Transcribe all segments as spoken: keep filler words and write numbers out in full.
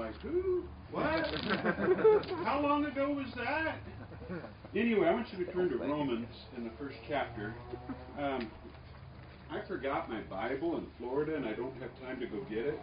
like, who? What? How long ago was that? Anyway, I want you to turn to Romans in the first chapter. Um, I forgot my Bible in Florida, and I don't have time to go get it.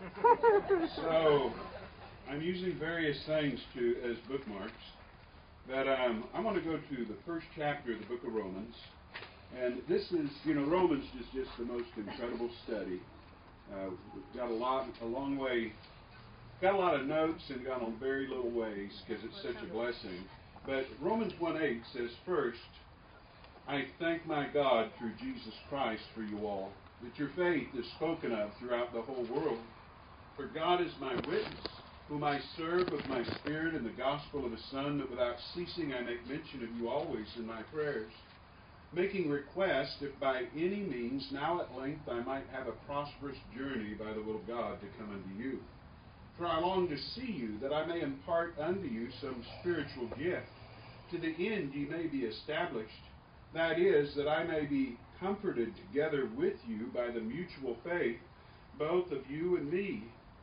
So I'm using various things to as bookmarks. But um, I want to go to the first chapter of the book of Romans. And this is, you know, Romans is just the most incredible study. Uh, we've got a lot, a long way, got a lot of notes and gone on very little ways because it's such a blessing. But Romans one eight says, first, I thank my God through Jesus Christ for you all, that your faith is spoken of throughout the whole world. For God is my witness, whom I serve with my spirit in the gospel of His Son, that without ceasing I make mention of you always in my prayers, making request if by any means now at length I might have a prosperous journey by the will of God to come unto you. For I long to see you, that I may impart unto you some spiritual gift, to the end ye may be established. That is, that I may be comforted together with you by the mutual faith, both of you and me.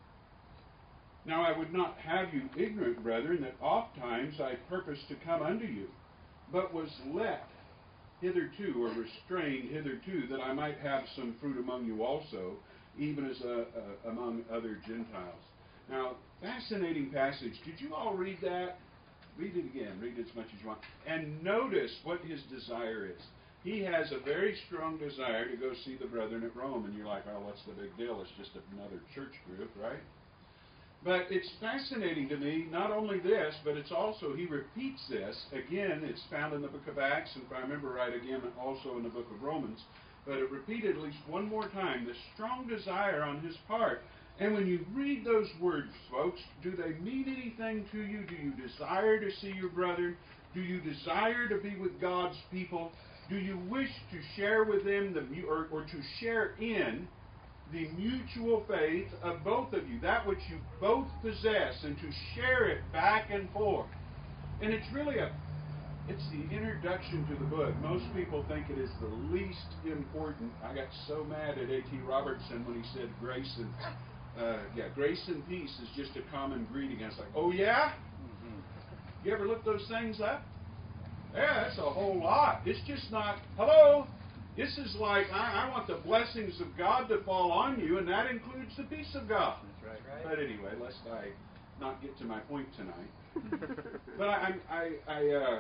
Now I would not have you ignorant, brethren, that oft times I purposed to come unto you, but was let hitherto, or restrained hitherto, that I might have some fruit among you also, even as uh, uh, among other Gentiles. Now, fascinating passage. Did you all read that? Read it again. Read it as much as you want. And notice what his desire is. He has a very strong desire to go see the brethren at Rome. And you're like, oh, what's the big deal? It's just another church group, right? But it's fascinating to me, not only this, but it's also, he repeats this. Again, it's found in the book of Acts, and if I remember right, again, also in the book of Romans. But it repeated at least one more time, this strong desire on his part. And when you read those words, folks, do they mean anything to you? Do you desire to see your brethren? Do you desire to be with God's people? Do you wish to share with them, the or, or to share in the mutual faith of both of you, that which you both possess, and to share it back and forth? And it's really a, it's the introduction to the book. Most people think it is the least important. I got so mad at A T Robertson when he said grace and Uh, yeah, grace and peace is just a common greeting. I was like, oh yeah? You ever look those things up? Yeah, that's a whole lot. It's just not, hello? This is like, I, I want the blessings of God to fall on you, and that includes the peace of God. That's right, right. But anyway, lest I not get to my point tonight. But I, I, I, uh,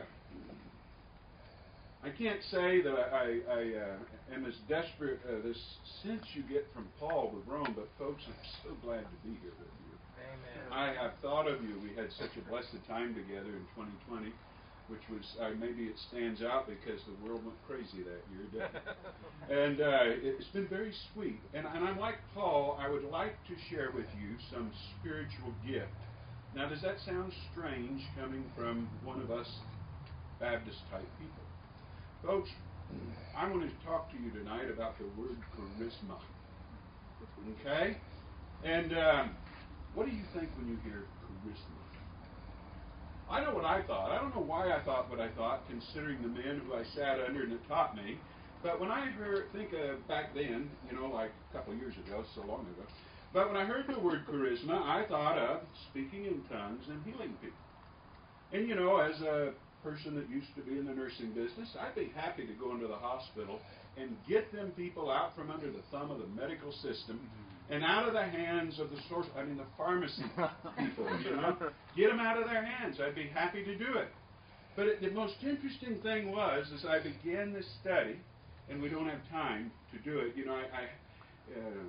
I can't say that I, I uh, am as desperate, uh, this sense you get from Paul with Rome, but folks, I'm so glad to be here with you. Amen. I have thought of you. We had such a blessed time together in twenty twenty, which was, uh, maybe it stands out because the world went crazy that year, didn't it? And uh, it's been very sweet. And, and I'm like Paul, I would like to share with you some spiritual gift. Now, does that sound strange coming from one of us Baptist-type people? Folks, I want to talk to you tonight about the word charisma. Okay? And um, what do you think when you hear charisma? I know what I thought. I don't know why I thought what I thought, considering the men who I sat under and that taught me. But when I heard, think of back then, you know, like a couple of years ago, so long ago. But when I heard the word charisma, I thought of speaking in tongues and healing people. And, you know, as a person that used to be in the nursing business, I'd be happy to go into the hospital and get them people out from under the thumb of the medical system and out of the hands of the source, I mean the pharmacy people, you know, get them out of their hands. I'd be happy to do it. But it, the most interesting thing was, as I began this study, and we don't have time to do it, you know, I, I uh,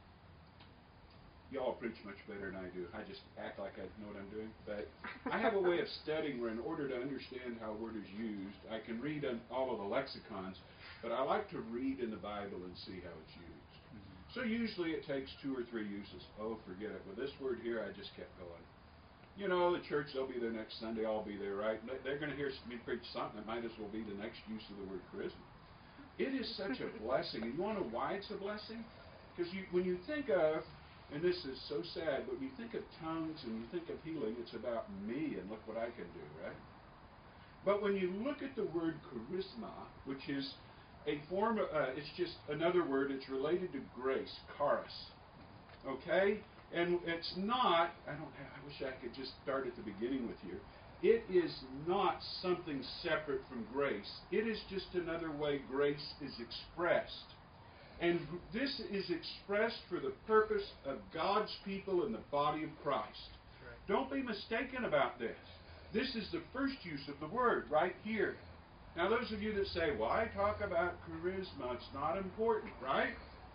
y'all preach much better than I do. I just act like I know what I'm doing. But I have a way of studying where in order to understand how a word is used, I can read on all of the lexicons, but I like to read in the Bible and see how it's used. Mm-hmm. So usually it takes two or three uses. Oh, forget it. With this word here, I just kept going. You know, the church, they'll be there next Sunday. I'll be there, right? They're going to hear me preach something. It might as well be the next use of the word charisma. It is such a blessing. And you want to know why it's a blessing? Because you, when you think of, and this is so sad, but when you think of tongues and you think of healing, it's about me and look what I can do, right? But when you look at the word charisma, which is a form of, uh, it's just another word, it's related to grace, charis. Okay? And it's not, I don't I wish I could just start at the beginning with you. It is not something separate from grace. It is just another way grace is expressed. And this is expressed for the purpose of God's people in the body of Christ. Right. Don't be mistaken about this. This is the first use of the word right here. Now those of you that say, well, I talk about charisma, it's not important, right?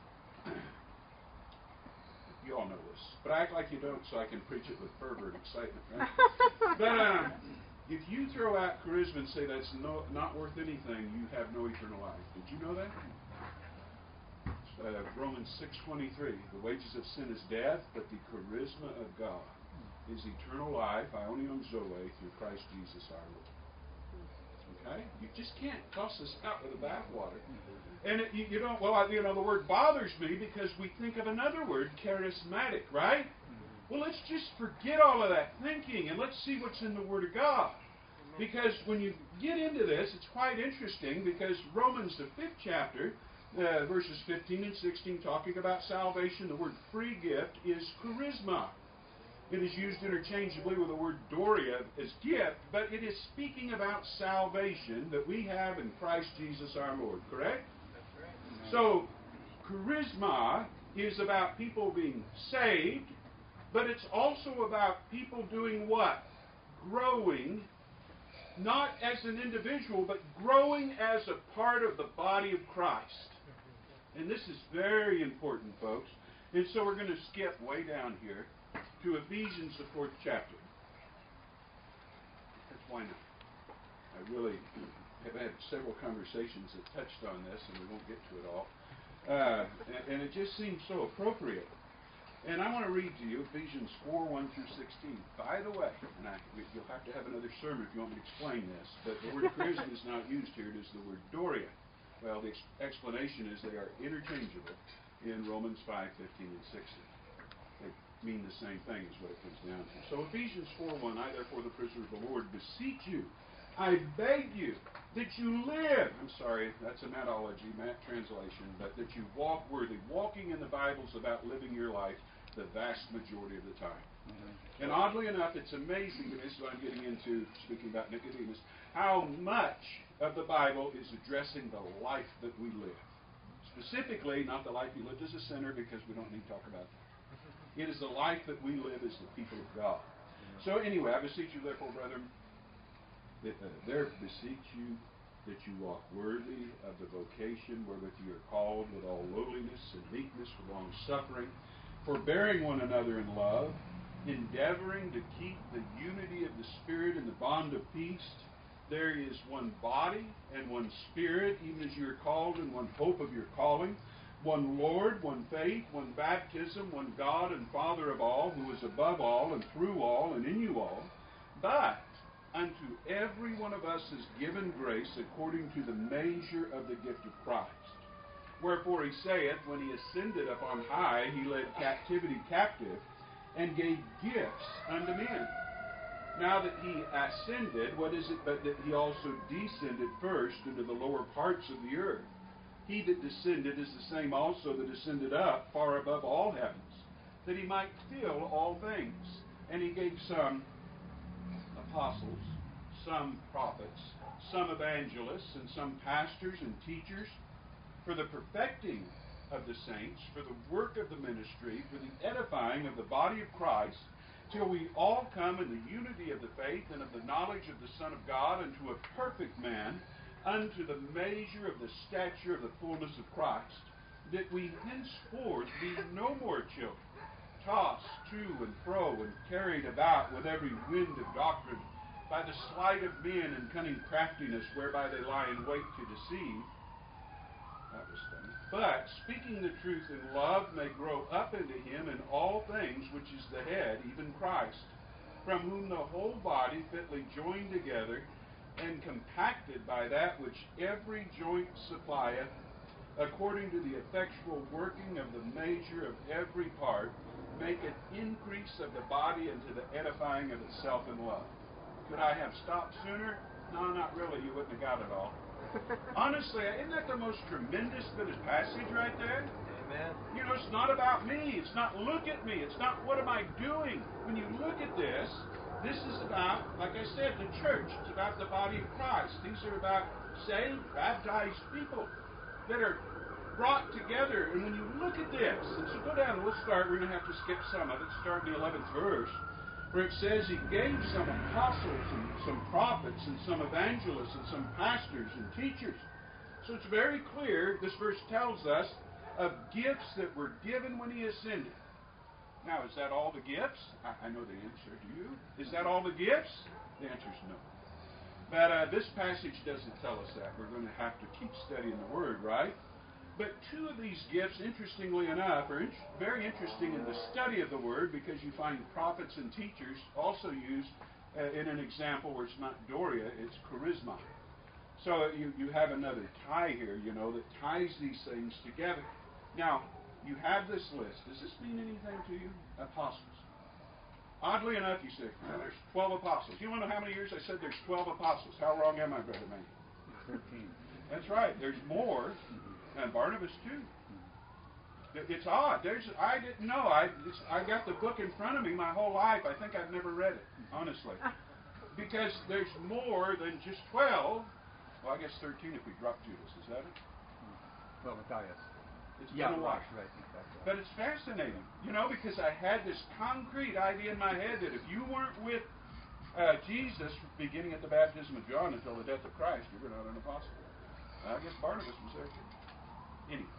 You all know this. But I act like you don't so I can preach it with fervor and excitement, right? But um, if you throw out charisma and say that's no, not worth anything, you have no eternal life. Did you know that? Uh, Romans six twenty-three, the wages of sin is death, but the charisma of God is eternal life, ionion zoe, through Christ Jesus our Lord. Okay? You just can't toss this out with the bathwater. And it, you, you don't, well, I, you know, the word bothers me because we think of another word, charismatic, right? Well, let's just forget all of that thinking and let's see what's in the Word of God. Because when you get into this, it's quite interesting because Romans, the fifth chapter, uh, verses fifteen and sixteen, talking about salvation, the word free gift is charisma. It is used interchangeably with the word doria as gift, but it is speaking about salvation that we have in Christ Jesus our Lord, correct? That's right. So, charisma is about people being saved, but it's also about people doing what? Growing, not as an individual, but growing as a part of the body of Christ. And this is very important, folks. And so we're going to skip way down here to Ephesians, the fourth chapter. That's why not. I really have had several conversations that touched on this, and we won't get to it all. Uh, and, and it just seems so appropriate. And I want to read to you Ephesians four, one through sixteen. By the way, and I, you'll have to have another sermon if you want me to explain this, but the word charisma is not used here. It is the word doria. Well, the ex- explanation is they are interchangeable in Romans five, fifteen, and sixteen. They mean the same thing is what it comes down to. So Ephesians four, one, I therefore the prisoner of the Lord beseech you, I beg you that you live. I'm sorry, that's a Mattology, Matt translation, but that you walk worthy. Walking in the Bible is about living your life the vast majority of the time. Mm-hmm. And oddly enough, it's amazing, and this is what I'm getting into, speaking about Nicodemus, how much of the Bible is addressing the life that we live. Specifically, not the life you lived as a sinner, because we don't need to talk about that. It is the life that we live as the people of God. So anyway, I beseech you therefore, brethren, that, uh, there beseech you that you walk worthy of the vocation wherewith you are called, with all lowliness and meekness, with long suffering, forbearing one another in love, endeavoring to keep the unity of the Spirit in the bond of peace. There is one body and one Spirit, even as you are called, and one hope of your calling, one Lord, one faith, one baptism, one God and Father of all, who is above all and through all and in you all. But unto every one of us is given grace according to the measure of the gift of Christ. Wherefore he saith, when he ascended up on high, he led captivity captive, and gave gifts unto men. Now that he ascended, what is it but that he also descended first into the lower parts of the earth? He that descended is the same also that ascended up far above all heavens, that he might fill all things. And he gave some apostles, some prophets, some evangelists, and some pastors and teachers, for the perfecting of the saints, for the work of the ministry, for the edifying of the body of Christ, till we all come in the unity of the faith and of the knowledge of the Son of God, unto a perfect man, unto the measure of the stature of the fullness of Christ, that we henceforth be no more children, tossed to and fro and carried about with every wind of doctrine, by the sleight of men and cunning craftiness, whereby they lie in wait to deceive. That was funny. But speaking the truth in love may grow up into him in all things, which is the head, even Christ, from whom the whole body fitly joined together and compacted by that which every joint supplieth, according to the effectual working of the measure of every part, maketh increase of the body unto the edifying of itself in love. Could I have stopped sooner? No, not really. You wouldn't have got it all. Honestly, isn't that the most tremendous bit of passage right there? Amen. You know, it's not about me. It's not look at me. It's not what am I doing. When you look at this, this is about, like I said, the church. It's about the body of Christ. These are about saved, baptized people that are brought together. And when you look at this, and so go down and we'll start, we're going to have to skip some of it, start in the eleventh verse, where it says he gave some apostles and some prophets and some evangelists and some pastors and teachers. So it's very clear, this verse tells us, of gifts that were given when he ascended. Now, is that all the gifts? I, I know the answer. Do you? Is that all the gifts? The answer is no. But uh, this passage doesn't tell us that. We're going to have to keep studying the Word, right? But two of these gifts, interestingly enough, are in- very interesting in the study of the Word because you find prophets and teachers also used uh, in an example where it's not Doria, it's charisma. So you, you have another tie here, you know, that ties these things together. Now, you have this list. Does this mean anything to you? Apostles. Oddly enough, you say, well, there's twelve apostles. You want to know how many years I said there's twelve apostles? How wrong am I, Brother May? thirteen. That's right. There's more. And Barnabas, too. It's odd. There's I didn't know. I it's, I got the book in front of me my whole life. I think I've never read it, honestly. Because there's more than just twelve. Well, I guess thirteen if we drop Judas. Is that it? Well, Matthias. It's Yeah, been a while. right, exactly. But it's fascinating, you know, because I had this concrete idea in my head that if you weren't with uh, Jesus beginning at the baptism of John until the death of Christ, you were not an apostle. I guess Barnabas was there too. Anyway,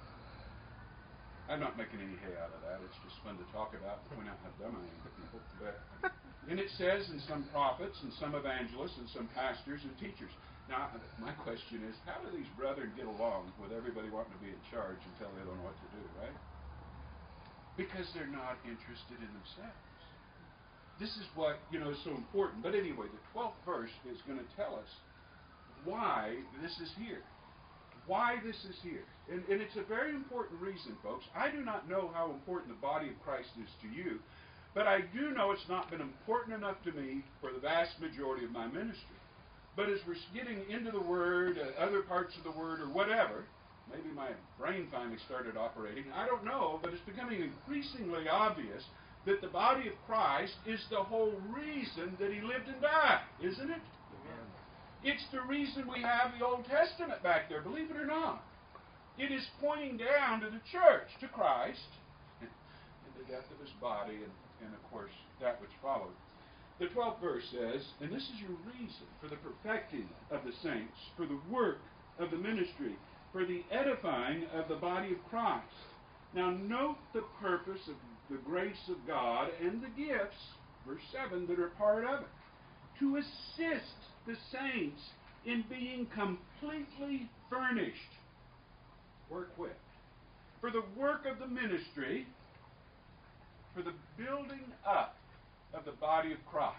I'm not making any hay out of that. It's just fun to talk about and point out how dumb I am to people. But and it says, and some prophets, and some evangelists, and some pastors and teachers. Now, my question is, how do these brethren get along with everybody wanting to be in charge until they don't know what to do, right? Because they're not interested in themselves. This is what, you know, is so important. But anyway, the twelfth verse is going to tell us why this is here. Why this is here. And, and it's a very important reason, folks. I do not know how important the body of Christ is to you, but I do know it's not been important enough to me for the vast majority of my ministry. But as we're getting into the Word, uh, other parts of the Word, or whatever, maybe my brain finally started operating, I don't know, but it's becoming increasingly obvious that the body of Christ is the whole reason that he lived and died, isn't it? Amen. It's the reason we have the Old Testament back there, believe it or not. It is pointing down to the church, to Christ, and the death of his body, and, and of course, that which followed. The twelfth verse says, and this is your reason for the perfecting of the saints, for the work of the ministry, for the edifying of the body of Christ. Now note the purpose of the grace of God and the gifts, verse seven, that are part of it. To assist the saints in being completely furnished or equipped for the work of the ministry, for the building up of the body of Christ.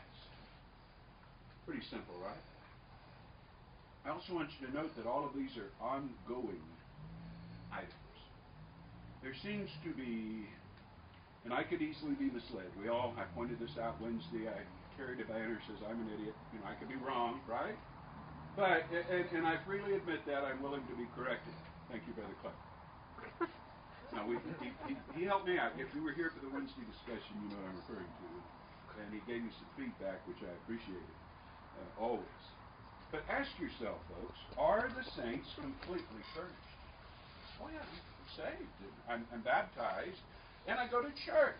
Pretty simple, right? I also want you to note that all of these are ongoing items. There seems to be, and I could easily be misled. We all, I pointed this out Wednesday, I carried a banner that says I'm an idiot. You know, I could be wrong, right? But, and, and I freely admit that I'm willing to be corrected. Thank you, Brother Clark. Now, we, he, he, he helped me out. If you were here for the Wednesday discussion, you know what I'm referring to. And he gave me some feedback, which I appreciated, uh, always. But ask yourself, folks, are the saints completely furnished? Oh, yeah, I'm saved, and I'm, I'm baptized, and I go to church.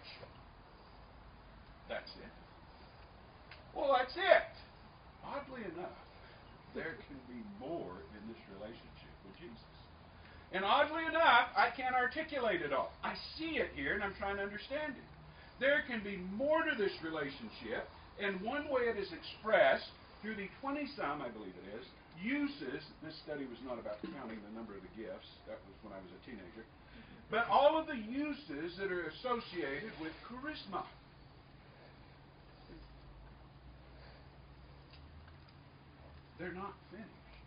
That's it. Well, that's it. Oddly enough, there can be more in this relationship with Jesus. And oddly enough, I can't articulate it all. I see it here, and I'm trying to understand it. There can be more to this relationship, and one way it is expressed through the twenty-some, I believe it is, uses. This study was not about counting the number of the gifts. That was when I was a teenager. But all of the uses that are associated with charisma. They're not finished.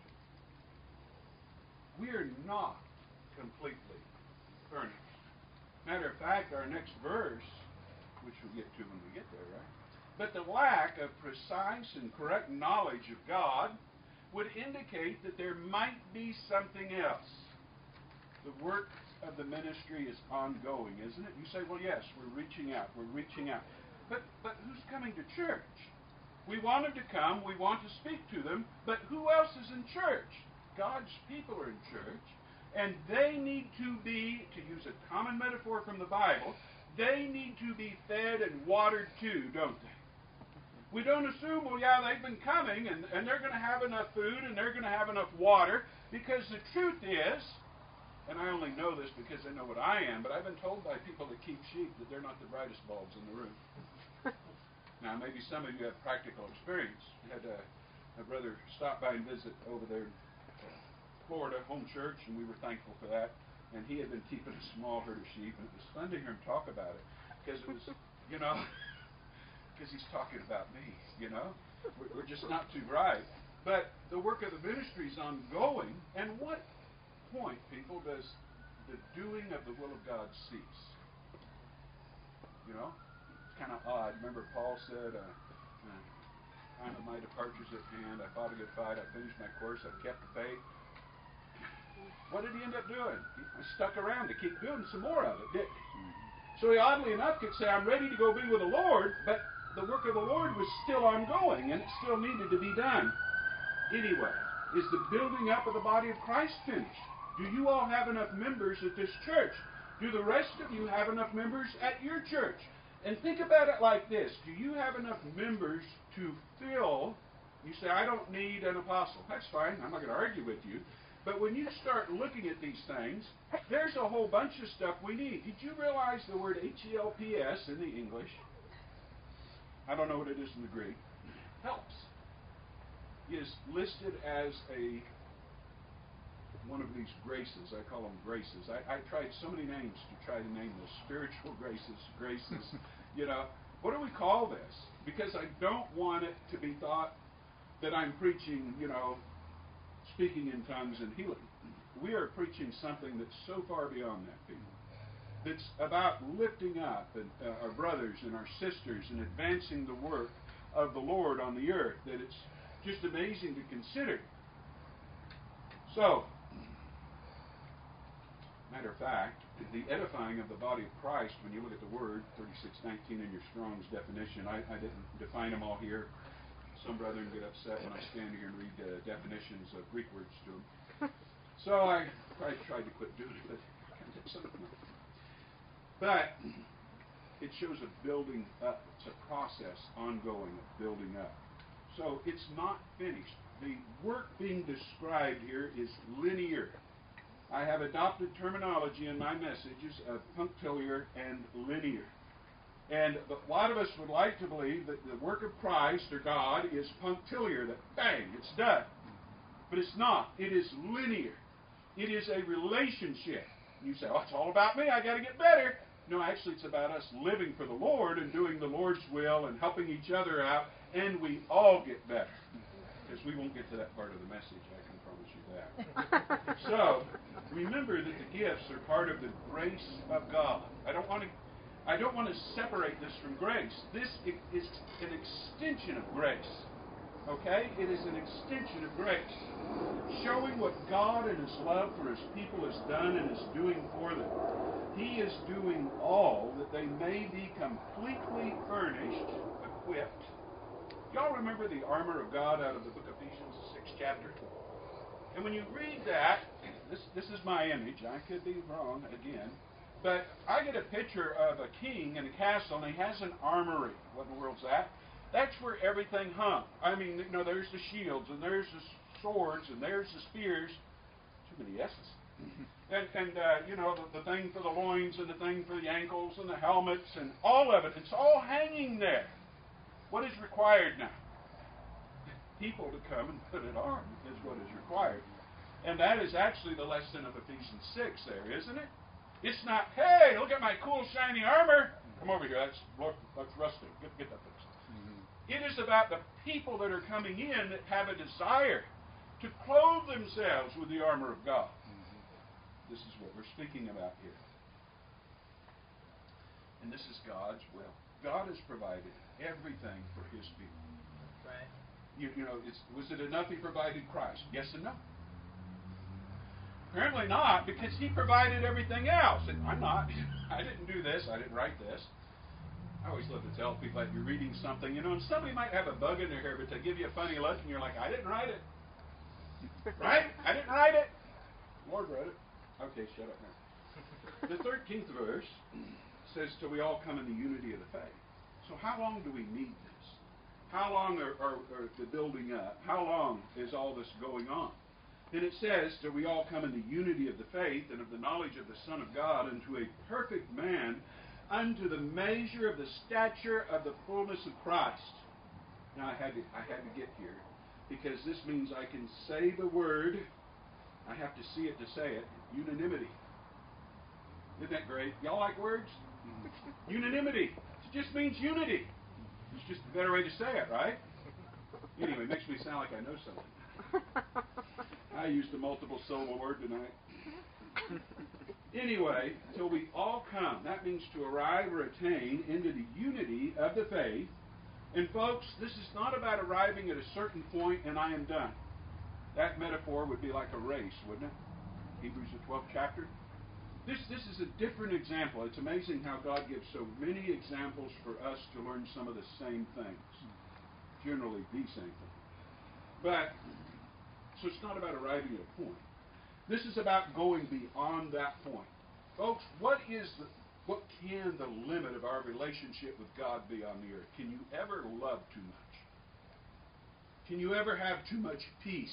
We are not completely furnished. Matter of fact, our next verse, which we'll get to when we get there, right? But the lack of precise and correct knowledge of God would indicate that there might be something else. The work of the ministry is ongoing, isn't it? You say, well, yes, we're reaching out, we're reaching out. But, but who's coming to church? We want them to come, we want to speak to them, but who else is in church? God's people are in church, and they need to be, to use a common metaphor from the Bible, they need to be fed and watered too, don't they? We don't assume, well, yeah, they've been coming, and, and they're going to have enough food, and they're going to have enough water, because the truth is, and I only know this because I know what I am, but I've been told by people that keep sheep that they're not the brightest bulbs in the room. Now, maybe some of you have practical experience. We had a, a brother stop by and visit over there in Florida, home church, and we were thankful for that. And he had been keeping a small herd of sheep, and it was fun to hear him talk about it, because it was, you know, because he's talking about me, you know. We're, we're just not too bright. But the work of the ministry is ongoing, and what point, people, does the doing of the will of God cease? You know? It's kind of odd. Remember Paul said, uh, uh, time of my departure's at hand, I fought a good fight, I finished my course, I kept the faith. What did he end up doing? He stuck around to keep doing some more of it, didn't he? So he oddly enough could say, I'm ready to go be with the Lord, but the work of the Lord was still ongoing, and it still needed to be done. Anyway, is the building up of the body of Christ finished? Do you all have enough members at this church? Do the rest of you have enough members at your church? And think about it like this. Do you have enough members to fill? You say, I don't need an apostle. That's fine. I'm not going to argue with you. But when you start looking at these things, there's a whole bunch of stuff we need. Did you realize the word H E L P S in the English? I don't know what it is in the Greek. Helps. Is listed as a one of these graces. I call them graces. I, I tried so many names to try to name this. Spiritual graces, graces. You know, what do we call this? Because I don't want it to be thought that I'm preaching, you know, speaking in tongues and healing. We are preaching something that's so far beyond that, people. That's about lifting up and, uh, our brothers and our sisters and advancing the work of the Lord on the earth, that it's just amazing to consider. So, matter of fact, the edifying of the body of Christ, when you look at the word, thirty-six nineteen in your Strong's definition, I, I didn't define them all here. Some brethren get upset when I stand here and read uh, definitions of Greek words to them. So I, I tried to quit doing it, but I can't do something. But it shows a building up. It's a process ongoing of building up. So it's not finished. The work being described here is linear. I have adopted terminology in my messages of punctiliar and linear. And a lot of us would like to believe that the work of Christ or God is punctiliar, that bang, it's done. But it's not. It is linear. It is a relationship. You say, oh, it's all about me. I got to get better. No, actually, it's about us living for the Lord and doing the Lord's will and helping each other out, and we all get better. Because we won't get to that part of the message, I can promise you that. So, remember that the gifts are part of the grace of God. I don't want to I don't want to separate this from grace. This is an extension of grace. Okay? It is an extension of grace. Showing what God in His love for His people has done and is doing for them. He is doing all that they may be completely furnished, equipped. Y'all remember the armor of God out of the book of Ephesians, the sixth chapter? And when you read that, this, this is my image. I could be wrong again. But I get a picture of a king in a castle, and he has an armory. What in the world's that? That's where everything hung. I mean, you know, there's the shields, and there's the swords, and there's the spears. Too many S's. And, and uh, you know, the, the thing for the loins, and the thing for the ankles, and the helmets, and all of it. It's all hanging there. What is required now? People to come and put it on is what is required. And that is actually the lesson of Ephesians six there, isn't it? It's not, hey, look at my cool, shiny armor. Come over here. That's, look, that's rusty. Get, get that fixed. Mm-hmm. It is about the people that are coming in that have a desire to clothe themselves with the armor of God. Mm-hmm. This is what we're speaking about here. And this is God's will. God has provided everything for His people. Right. You, you know, it's, was it enough He provided Christ? Yes and no. Apparently not, because he provided everything else. And I'm not. I didn't do this. I didn't write this. I always love to tell people that you're reading something, you know, and somebody might have a bug in their hair, but they give you a funny look, and you're like, I didn't write it. Right? I didn't write it. The Lord wrote it. Okay, shut up now. The thirteenth verse says, till we all come in the unity of the faith. So how long do we need this? How long are, are, are the building up? How long is all this going on? And it says, till we all come in the unity of the faith and of the knowledge of the Son of God, unto a perfect man, unto the measure of the stature of the fullness of Christ. Now I had to, I had to get here, because this means I can say the word. I have to see it to say it. Unanimity. Isn't that great? Y'all like words? Unanimity. It just means unity. It's just a better way to say it, right? Anyway, it makes me sound like I know something. I used a multiple syllable word tonight. Anyway, till we all come. That means to arrive or attain into the unity of the faith. And folks, this is not about arriving at a certain point and I am done. That metaphor would be like a race, wouldn't it? Hebrews the twelfth chapter. This, this is a different example. It's amazing how God gives so many examples for us to learn some of the same things. Generally the same thing. But, so it's not about arriving at a point. This is about going beyond that point. Folks, what is the, what can the limit of our relationship with God be on the earth? Can you ever love too much? Can you ever have too much peace?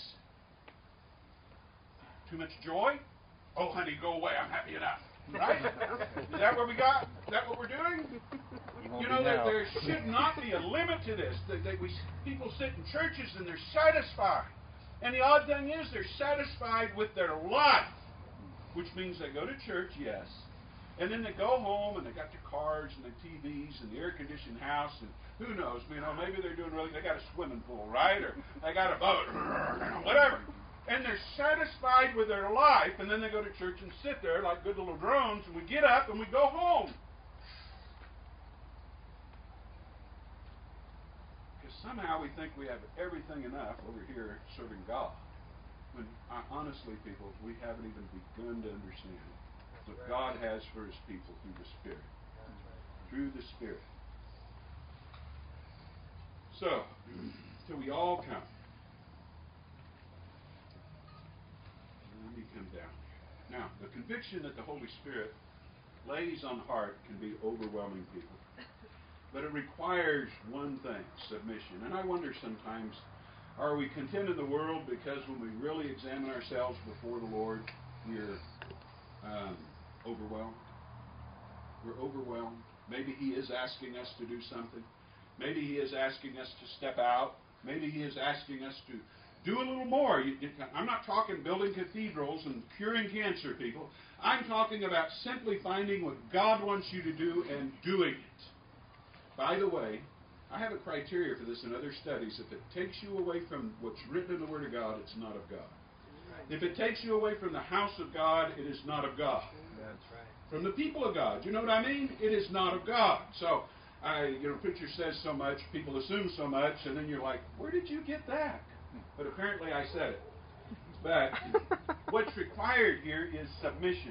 Too much joy? Oh, honey, go away. I'm happy enough. Right? Is that what we got? Is that what we're doing? You know, that there should not be a limit to this. That, that we people sit in churches and they're satisfied. And the odd thing is, they're satisfied with their life, which means they go to church, yes, and then they go home and they got their cars and the T Vs and the air-conditioned house and who knows, you know, maybe they're doing really, they got a swimming pool, right, or they got a boat, whatever. And they're satisfied with their life, and then they go to church and sit there like good little drones, and we get up and we go home. Because somehow we think we have everything enough over here serving God. When, uh, honestly, people, we haven't even begun to understand what God has for His people through the Spirit. Through the Spirit. So, till we all come. Let me come down here. Now, the conviction that the Holy Spirit lays on the heart can be overwhelming, people. But it requires one thing, submission. And I wonder sometimes, are we content in the world because when we really examine ourselves before the Lord, we're um, overwhelmed? We're overwhelmed. Maybe He is asking us to do something. Maybe He is asking us to step out. Maybe He is asking us to do a little more. You, you, I'm not talking building cathedrals and curing cancer, people. I'm talking about simply finding what God wants you to do and doing it. By the way, I have a criteria for this in other studies. If it takes you away from what's written in the Word of God, it's not of God. If it takes you away from the house of God, it is not of God. That's right. From the people of God, you know what I mean? It is not of God. So, I, you know, preacher says so much, people assume so much, and then you're like, where did you get that? But apparently I said it. But what's required here is submission.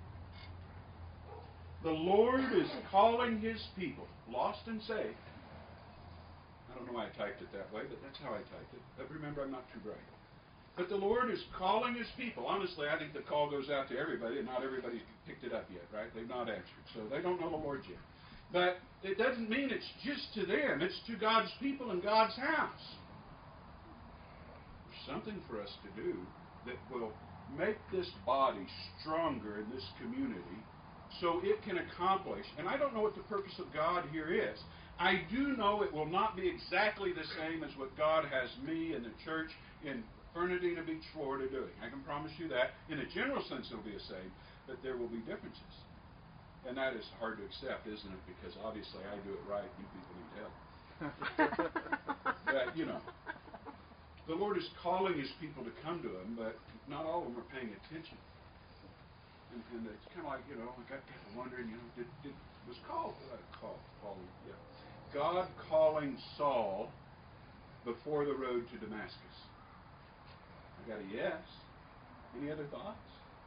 The Lord is calling His people, lost and saved. I don't know why I typed it that way, but that's how I typed it. But remember, I'm not too bright. But the Lord is calling His people. Honestly, I think the call goes out to everybody, and not everybody's picked it up yet, right? They've not answered, so they don't know the Lord yet. But it doesn't mean it's just to them. It's to God's people in God's house. There's something for us to do that will make this body stronger in this community so it can accomplish. And I don't know what the purpose of God here is. I do know it will not be exactly the same as what God has me and the church in Fernandina Beach, Florida doing. I can promise you that. In a general sense, it will be the same, but there will be differences. And that is hard to accept, isn't it? Because obviously I do it right, you people need help. But, you know, the Lord is calling His people to come to Him, but not all of them are paying attention. And, and it's kind of like, you know, I got people wondering, you know, did, did was called, uh, called, Paul, yeah. God calling Saul before the road to Damascus. I got a yes. Any other thoughts?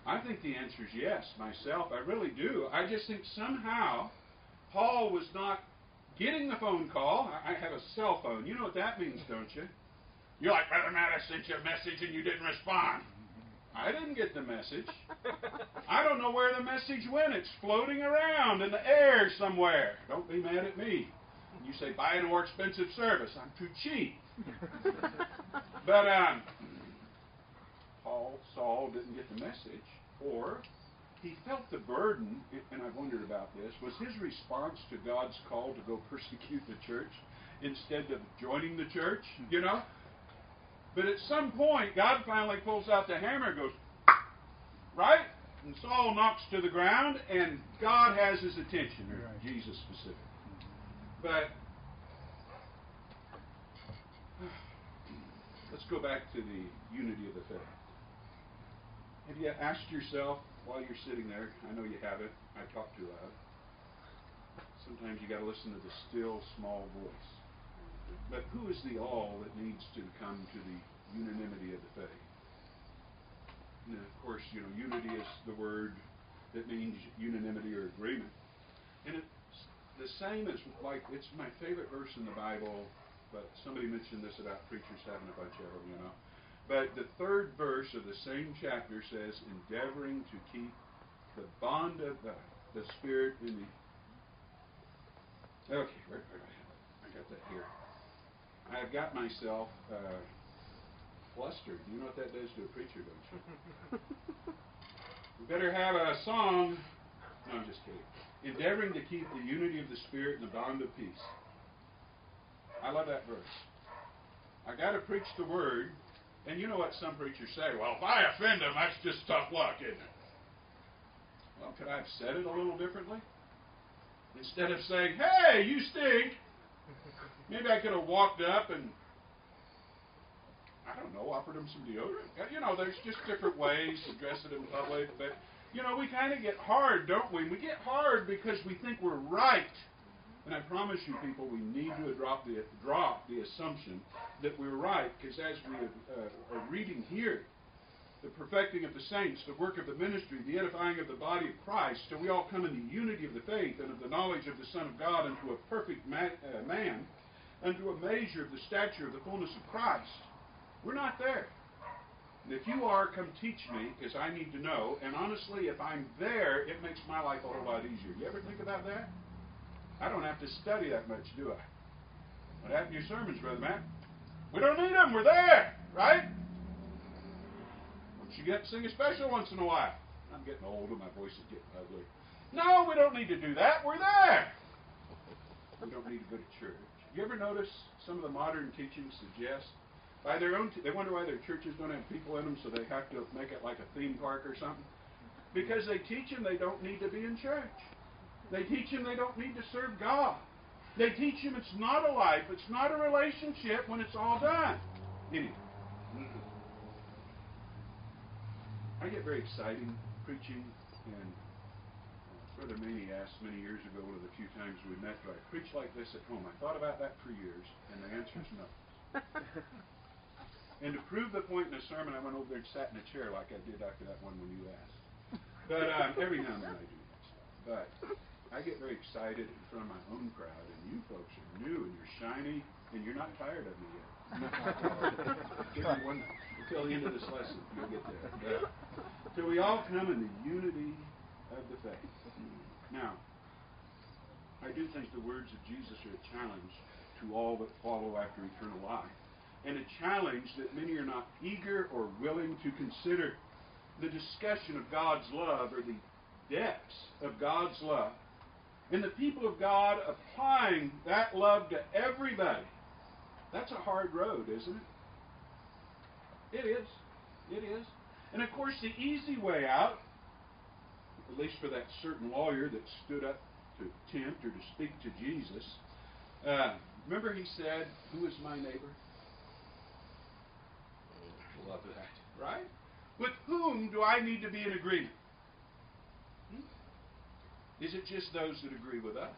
I think the answer is yes, myself. I really do. I just think somehow Paul was not getting the phone call. I have a cell phone. You know what that means, don't you? You're like, Brother Matt, I sent you a message and you didn't respond. I didn't get the message. I don't know where the message went. It's floating around in the air somewhere. Don't be mad at me. You say, buy a more expensive service. I'm too cheap. But um, Paul, Saul didn't get the message, or he felt the burden, and I've wondered about this, was his response to God's call to go persecute the church instead of joining the church, you know? But at some point, God finally pulls out the hammer and goes, right? And Saul knocks to the ground, and God has his attention, or Right. Jesus specifically. But let's go back to the unity of the faith. Have you asked yourself while you're sitting there, I know you haven't, I talk too loud, sometimes you got to listen to the still small voice. But who is the all that needs to come to the unanimity of the faith? And of course, you know, unity is the word that means unanimity or agreement. And it's the same as, like, it's my favorite verse in the Bible, but somebody mentioned this about preachers having a bunch of them, you know. But the third verse of the same chapter says, endeavoring to keep the bond of the, the Spirit in the... Okay, where, where do I have it? I got that here. I've got myself uh, flustered. You know what that does to a preacher, don't you? We better have a song. No, I'm just kidding. Endeavoring to keep the unity of the Spirit and the bond of peace. I love that verse. I got to preach the word. And you know what some preachers say? Well, if I offend them, that's just tough luck, isn't it? Well, could I have said it a little differently? Instead of saying, hey, you stink, maybe I could have walked up and, I don't know, offered them some deodorant. You know, there's just different ways to dress it in public. But, you know, we kind of get hard, don't we? We get hard because we think we're right. And I promise you, people, we need to drop the, drop the assumption that we're right, because as we uh, are reading here, the perfecting of the saints, the work of the ministry, the edifying of the body of Christ, till we all come in the unity of the faith and of the knowledge of the Son of God, unto a perfect ma- uh, man, unto a measure of the stature of the fullness of Christ. We're not there. And if you are, come teach me, because I need to know. And honestly, if I'm there, it makes my life a whole lot easier. You ever think about that? I don't have to study that much, do I? What happened to your sermons, Brother Matt? We don't need them. We're there, right? Don't you get to sing a special once in a while? I'm getting old and my voice is getting ugly. No, we don't need to do that. We're there. We don't need to go to church. You ever notice some of the modern teachings suggest by their own, t- they wonder why their churches don't have people in them, so they have to make it like a theme park or something? Because they teach them they don't need to be in church. They teach them they don't need to serve God. They teach them it's not a life, it's not a relationship when it's all done. Anyway, I get very excited preaching, and Brother Maney asked many years ago, one of the few times we met, do I preach like this at home? I thought about that for years, and the answer is no. And to prove the point in the sermon, I went over there and sat in a chair like I did after that one when you asked. But um, every now and then I do that stuff. But I get very excited in front of my own crowd, and you folks are new and you're shiny, and you're not tired of me yet. Give me one until the end of this lesson, you'll get there. But, so we all come in the unity of the faith. Now, I do think the words of Jesus are a challenge to all that follow after eternal life, and a challenge that many are not eager or willing to consider. The discussion of God's love, or the depths of God's love, and the people of God applying that love to everybody. That's a hard road, isn't it? It is. It is. And of course, the easy way out, at least for that certain lawyer that stood up to tempt or to speak to Jesus, uh, remember he said, who is my neighbor? Love that, right? With whom do I need to be in agreement? Hmm? Is it just those that agree with us?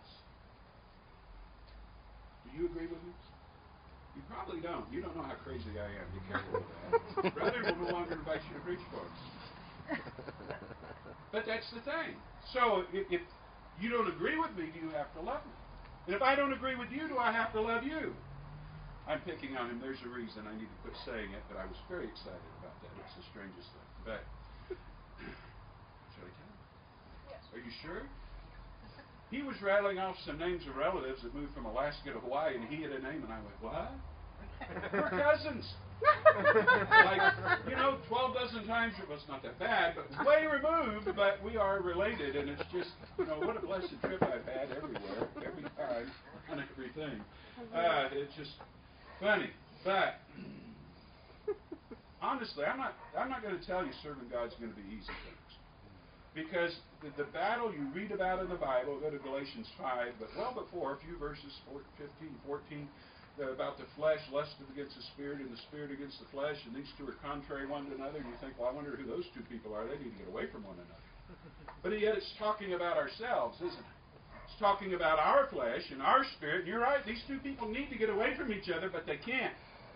Do you agree with me? You probably don't. You don't know how crazy I am. Be careful with that. Brother will no longer invite you to preach for us. But that's the thing. So if, if you don't agree with me, do you have to love me? And if I don't agree with you, do I have to love you? I'm picking on him. There's a reason I need to quit saying it, but I was very excited about that. It's the strangest thing. But should I tell him? Yes. Are you sure? He was rattling off some names of relatives that moved from Alaska to Hawaii, and he had a name, and I went, what? We're cousins. Like, you know, twelve dozen times, it was not that bad, but way removed, but we are related, and it's just, you know, what a blessed trip I've had everywhere, every time, on everything. Uh, it's just funny. But, honestly, I'm not, I'm not going to tell you serving God's going to be easy things. Because the, the battle you read about in the Bible, go to Galatians five, but well before, a few verses, fifteen, fourteen, about the flesh, lust against the spirit, and the spirit against the flesh, and these two are contrary one to another, and you think, well, I wonder who those two people are. They need to get away from one another. But yet it's talking about ourselves, isn't it? It's talking about our flesh and our spirit, and you're right, these two people need to get away from each other, but they can't.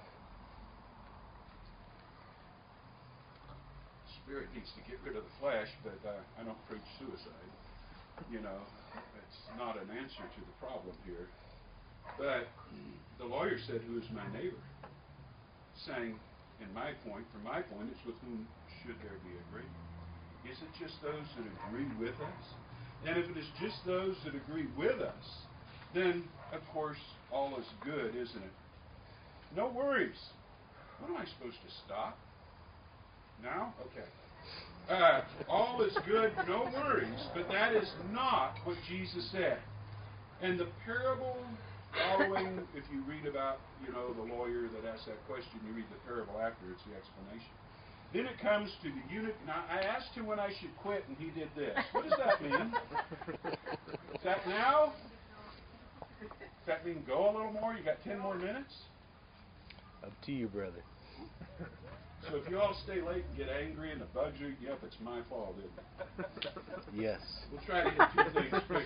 The spirit needs to get rid of the flesh, but uh, I don't preach suicide. You know, it's not an answer to the problem here. But the lawyer said, who is my neighbor? Saying, in my point, from my point, it's with whom should there be agreement? Is it just those that agree with us? And if it is just those that agree with us, then, of course, all is good, isn't it? No worries. What am I supposed to stop? Now? Okay. Uh, all is good, no worries, but that is not what Jesus said. And the parable following, if you read about, you know, the lawyer that asked that question, you read the parable after, it's the explanation. Then it comes to the eunuch. Now, I asked him when I should quit, and he did this. What does that mean? Is that now? Does that mean go a little more? You got ten more minutes? Up to you, brother. So if you all stay late and get angry and the bugs are eating you up, it's my fault, isn't it? Yes. We'll try to get two things quick.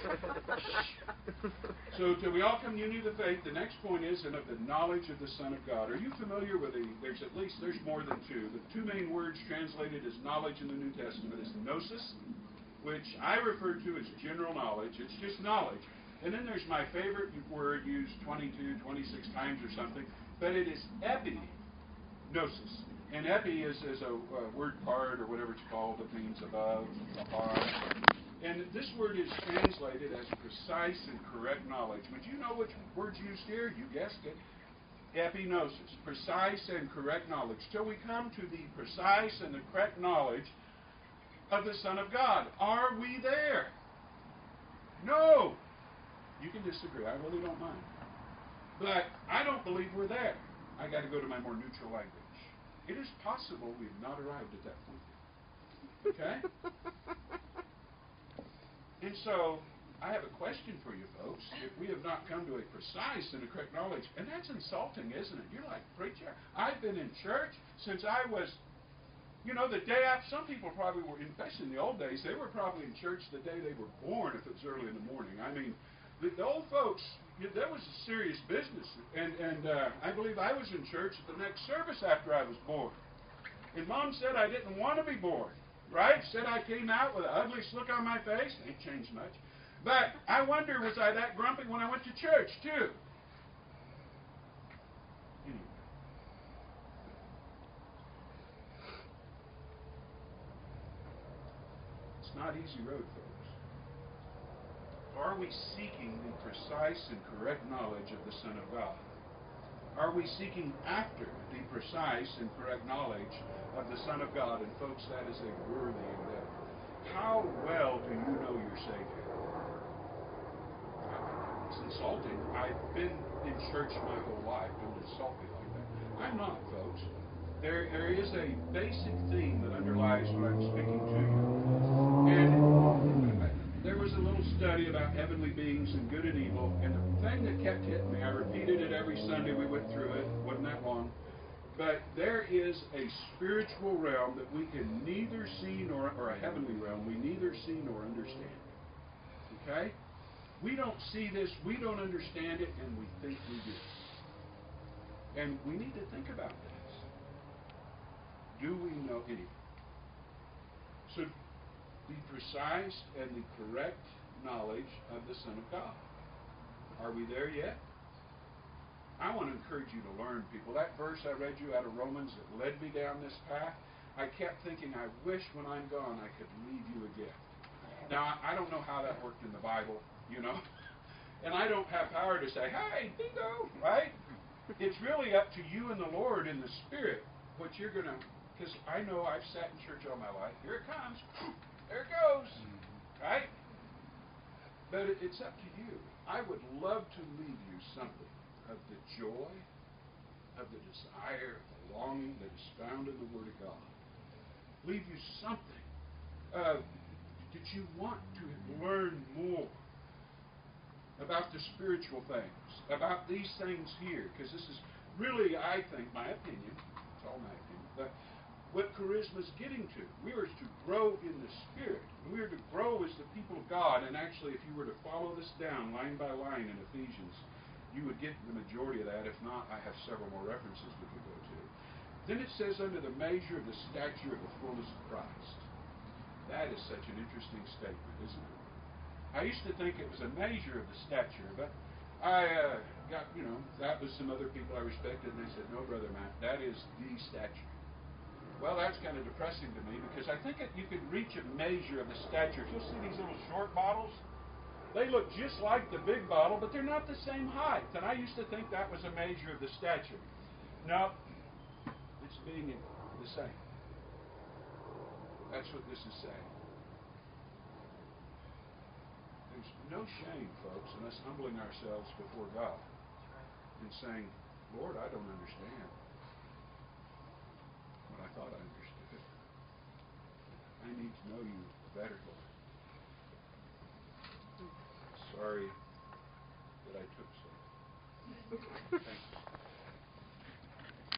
So till we all come unity of the faith, the next point is, and of the knowledge of the Son of God. Are you familiar with the, there's at least, there's more than two. The two main words translated as knowledge in the New Testament is gnosis, which I refer to as general knowledge. It's just knowledge. And then there's my favorite word used twenty-two, twenty-six times or something, but it is epignosis. And epi is, is a, a word part or whatever it's called. It means above, above. And this word is translated as precise and correct knowledge. Would you know which word's used here? You guessed it. Epignosis, precise and correct knowledge. Till we come to the precise and the correct knowledge of the Son of God. Are we there? No. You can disagree. I really don't mind. But I don't believe we're there. I got to go to my more neutral language. It is possible we've not arrived at that point yet. Okay? And so, I have a question for you folks. If we have not come to a precise and a correct knowledge, and that's insulting, isn't it? You're like, preacher, I've been in church since I was, you know, the day after. Some people probably were, especially in the old days, they were probably in church the day they were born if it was early in the morning. I mean, the, the old folks, that was a serious business. And, and uh, I believe I was in church at the next service after I was born. And Mom said I didn't want to be born. Right? Said I came out with an ugly look on my face. Ain't changed much. But I wonder, was I that grumpy when I went to church, too? Anyway. It's not easy road, folks. Are we seeking the precise and correct knowledge of the Son of God? Are we seeking after the precise and correct knowledge of the Son of God? And folks, that is a worthy endeavor. How well do you know your Savior? It's insulting. I've been in church my whole life. Don't insult me like that. I'm not, folks. There, there is a basic theme that underlies what I'm speaking to you. And there was a little study about heavenly beings and good and evil, and the thing that kept hitting me, I repeated it every Sunday we went through it, wasn't that long, but there is a spiritual realm that we can neither see nor, or a heavenly realm, we neither see nor understand. Okay? We don't see this, we don't understand it, and we think we do. And we need to think about this. Do we know anything? So the precise and the correct knowledge of the Son of God. Are we there yet? I want to encourage you to learn, people. That verse I read you out of Romans that led me down this path, I kept thinking, I wish when I'm gone I could leave you a gift. Now, I don't know how that worked in the Bible, you know. And I don't have power to say, hey, bingo, right? It's really up to you and the Lord in the Spirit what you're going to, because I know I've sat in church all my life. Here it comes. There it goes. Right? But it, it's up to you. I would love to leave you something of the joy, of the desire, of the longing that is found in the Word of God. Leave you something uh, that you want to learn more about the spiritual things, about these things here, because this is really, I think, my opinion, it's all my opinion, but what charisma is getting to. We are to grow in the Spirit. We are to grow as the people of God, and actually, if you were to follow this down line by line in Ephesians, you would get the majority of that. If not, I have several more references we could go to. Then it says, under the measure of the stature of the fullness of Christ. That is such an interesting statement, isn't it? I used to think it was a measure of the stature, but I uh, got, you know, that was some other people I respected, and they said, no, Brother Matt, that is the stature. Well, that's kind of depressing to me, because I think that you could reach a measure of the stature. If you'll see these little short bottles, they look just like the big bottle, but they're not the same height. And I used to think that was a measure of the stature. No, it's being the same. That's what this is saying. There's no shame, folks, in us humbling ourselves before God and saying, Lord, I don't understand what I thought I understood. I need to know you better, Lord. Sorry that I took so. Thanks.